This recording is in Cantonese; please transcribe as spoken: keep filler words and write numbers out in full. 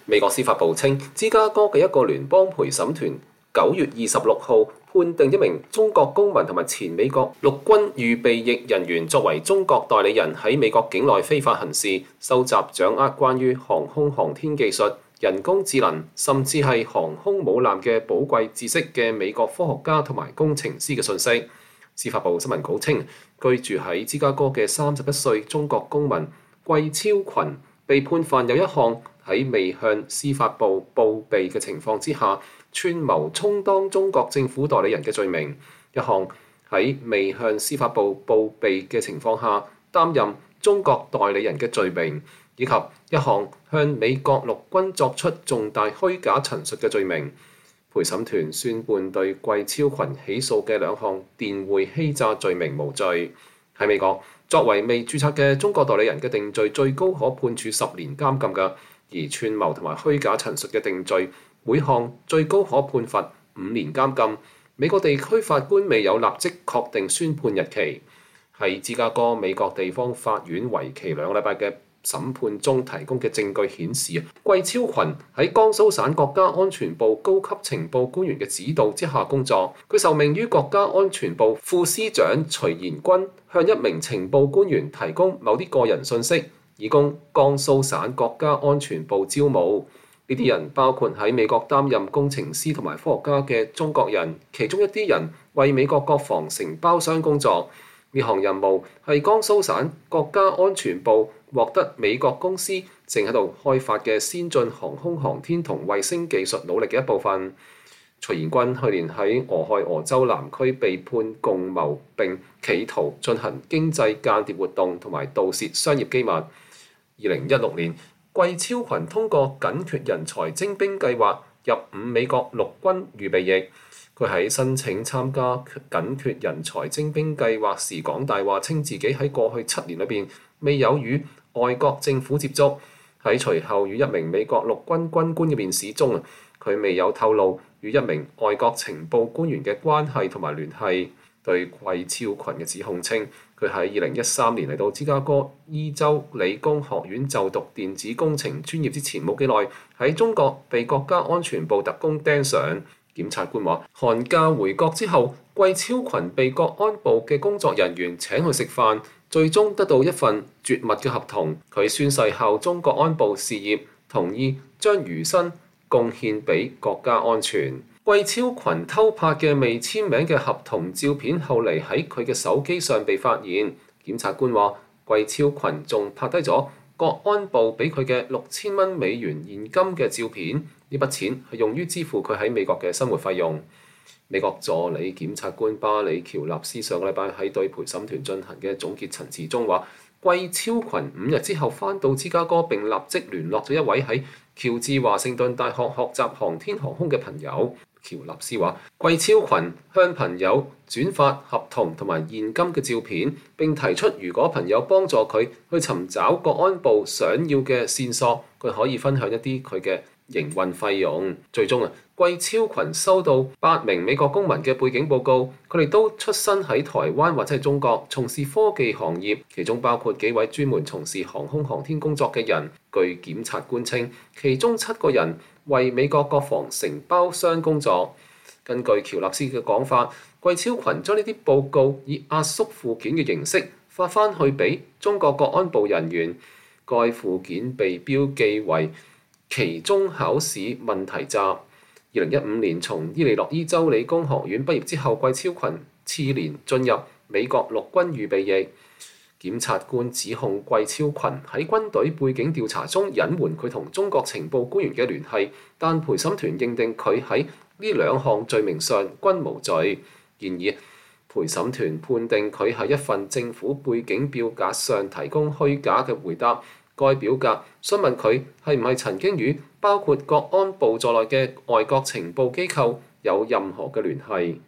美國司法部稱，芝加哥嘅一個聯邦陪審團九月二十六號判定一名中國公民同埋前美國陸軍預備役人員作為中國代理人喺美國境內非法行事，收集掌握關於航空航天技術、人工智能，甚至係航空母艦嘅寶貴知識嘅美國科學家同埋工程師嘅信息。司法部新聞稿稱，居住喺芝加哥嘅三十一歲中國公民季超群被判犯有一項喺未向司法部報備嘅情況之下，串謀充當中國政府代理人嘅罪名；一項喺未向司法部報備嘅情況下擔任中國代理人嘅罪名，以及一項向美國陸軍作出重大虛假陳述嘅罪名。陪審團宣判對季超群起訴嘅兩項電匯欺詐罪名無罪。喺美國，作為未註冊嘅中國代理人嘅定罪最高可判處十年監禁嘅，而串謀同埋虛假陳述嘅定罪每項最高可判罰五年監禁。美國地區法官未有立即確定宣判日期。喺芝加哥美國地方法院為期兩個禮拜嘅審判中提供嘅證據顯示，季超群喺江蘇省國家安全部高級情報官員嘅指導之下工作。佢受命於國家安全部副司長徐延軍，向一名情報官員提供某啲個人信息，以供江蘇省國家安全部招募。呢啲人包括喺美國擔任工程師同埋科學家嘅中國人，其中一啲人為美國國防承包商工作。呢項任務係江蘇省國家安全部獲得美國公司正喺度開發嘅先進航空航天同衛星技術努力嘅一部分。徐延軍去年喺俄亥俄州南區被判共謀並企圖進行經濟間諜活動同埋盜竊商業機密。二零一六年，季超群通過緊缺人才徵兵計劃入伍美國陸軍預備役。佢喺申請參加緊缺人才徵兵計劃時講大話，稱自己喺過去七年裏邊未有與外國政府接觸。喺隨後與一名美國陸軍軍官嘅面試中啊，佢未有透露與一名外國情報官員嘅關係同埋聯繫。對季超群嘅指控稱，佢喺二零一三年嚟到芝加哥伊州理工學院就讀電子工程專業之前冇幾耐，喺中國被國家安全部特工盯上。檢察官話，寒假回國之後，季超群被國安部嘅工作人員請去食飯，最終得到一份絕密嘅合同。佢宣誓效忠國安部事業，同意將餘生貢獻俾國家安全。季超群偷拍嘅未簽名嘅合同照片，後嚟喺佢嘅手機上被發現。檢察官話，季超群仲拍低咗國安部俾佢嘅六千蚊美元現金嘅照片。呢筆錢係用於支付佢喺美國嘅生活費用。美國助理檢察官巴里喬納斯上個禮拜喺對陪審團進行嘅總結陳詞中話，季超群五日之後返到芝加哥並立即聯絡咗一位喺喬治華盛頓大學學習航天航空嘅朋友。喬納斯話，季超群向朋友轉發合同同埋現金嘅照片，並提出如果朋友幫助佢去尋找國安部想要嘅線索，佢可以分享一啲佢嘅營運費用。最終啊，季超群收到八名美國公民嘅背景報告，佢哋都出身喺台灣或者係中國，從事科技行業，其中包括幾位專門從事航空航天工作嘅人。據檢察官稱，其中七個人為美國國防承包商工作。根據喬納斯嘅講法，季超群將呢啲報告以壓縮附件嘅形式發翻去俾中國國安部人員。該附件被標記為期中考試問題集。二零一五年從伊利諾伊州理工學院畢業之後，季超群次年進入美國陸軍預備役。檢察官指控季超群喺軍隊背景調查中隱瞞佢同中國情報官員嘅聯繫，但陪審團認定佢喺呢兩項罪名上均無罪。然而，陪審團判定佢喺一份政府背景表格上提供虛假嘅回答。該表格詢問佢係唔係曾經與包括國安部在內嘅外國情報機構有任何嘅聯繫。